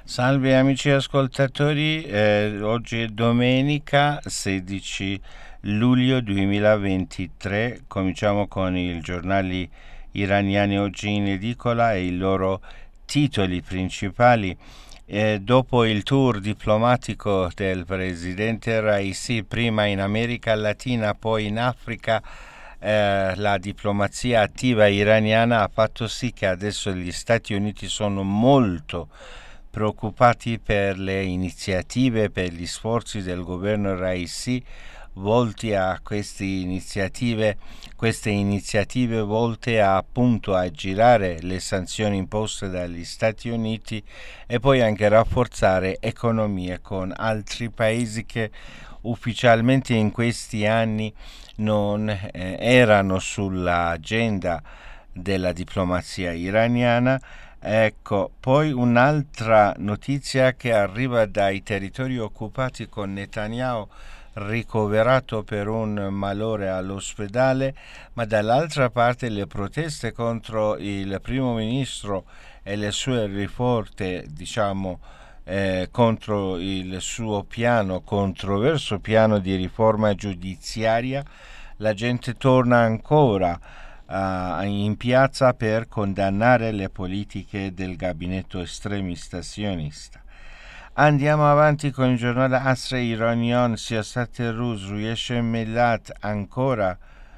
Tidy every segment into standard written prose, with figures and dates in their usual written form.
Salve amici ascoltatori, oggi è domenica 16 luglio 2023, cominciamo con i giornali iraniani oggi in edicola e i loro titoli principali. Dopo il tour diplomatico del presidente Raisi, prima in America Latina, poi in Africa, la diplomazia attiva iraniana ha fatto sì che adesso gli Stati Uniti sono molto preoccupati per le iniziative, per gli sforzi del governo Raisi volti a queste iniziative volte a, appunto, a girare le sanzioni imposte dagli Stati Uniti e poi anche rafforzare economie con altri paesi che ufficialmente in questi anni non erano sull'agenda della diplomazia iraniana. Ecco, poi un'altra notizia che arriva dai territori occupati con Netanyahu ricoverato per un malore all'ospedale, ma dall'altra parte le proteste contro il primo ministro e le sue riforte, contro il suo controverso piano di riforma giudiziaria. La gente torna ancora in piazza per condannare le politiche del gabinetto estremista sionista. Andiamo avanti con il giornale Asre Iranian, Siyasat Ruz, Ruyesh Millat, ancora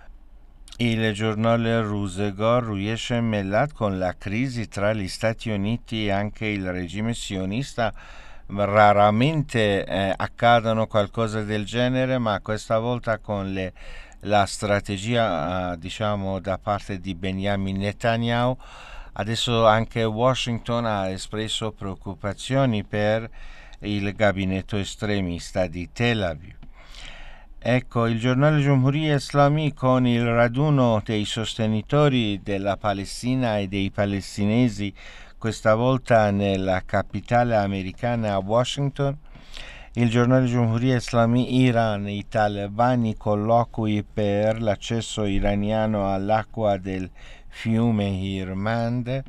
il giornale Ruzegar, Ruyesh Millat, con la crisi tra gli Stati Uniti e anche il regime sionista. Raramente accadono qualcosa del genere, ma questa volta con la strategia da parte di Benjamin Netanyahu. Adesso anche Washington ha espresso preoccupazioni per il gabinetto estremista di Tel Aviv. Ecco, il giornale Jumhuriya Islami, con il raduno dei sostenitori della Palestina e dei palestinesi, questa volta nella capitale americana, a Washington. Il giornale Jumhuriya Islami Iran, i talebani colloqui per l'accesso iraniano all'acqua del fiume Hirmand.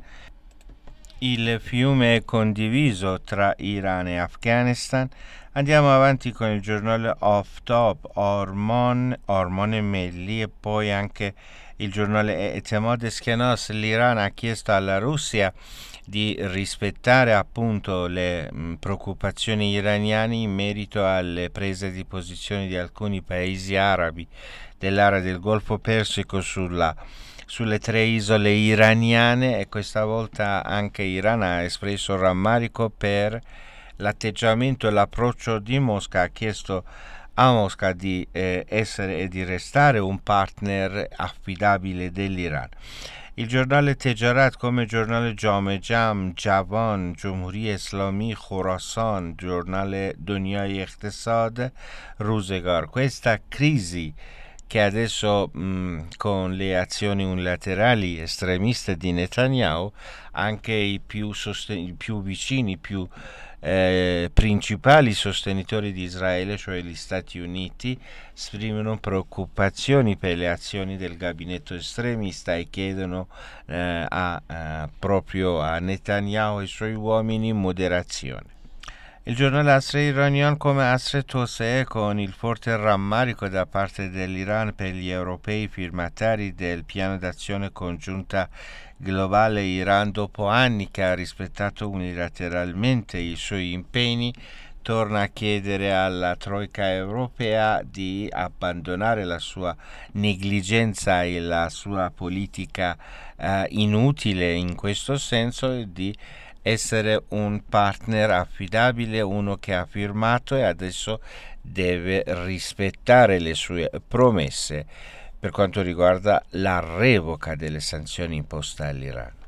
Il fiume è condiviso tra Iran e Afghanistan. Andiamo avanti con il giornale Off-Top, Ormon e Melli, e poi anche il giornale Etemad Eskenas. L'Iran ha chiesto alla Russia di rispettare appunto le preoccupazioni iraniane in merito alle prese di posizione di alcuni paesi arabi dell'area del Golfo Persico sulle tre isole iraniane, e questa volta anche Iran ha espresso rammarico per l'atteggiamento e l'approccio di Mosca. Ha chiesto a Mosca di essere e di restare un partner affidabile dell'Iran. Il giornale Tejarat, come giornale Jam, Javan, Jumhuriya Islami, Khorasan, giornale Dunyai Iqtisad, Ruzegar. Questa crisi che adesso con le azioni unilaterali estremiste di Netanyahu, anche i più vicini, più principali sostenitori di Israele, cioè gli Stati Uniti, esprimono preoccupazioni per le azioni del gabinetto estremista e chiedono proprio a Netanyahu e ai suoi uomini moderazione. Il giornale Asre Iranian, come Asre Tosee, con il forte rammarico da parte dell'Iran per gli europei firmatari del piano d'azione congiunta globale. Iran, dopo anni che ha rispettato unilateralmente i suoi impegni, torna a chiedere alla Troika europea di abbandonare la sua negligenza e la sua politica inutile in questo senso, e di essere un partner affidabile, uno che ha firmato e adesso deve rispettare le sue promesse per quanto riguarda la revoca delle sanzioni imposte all'Iran.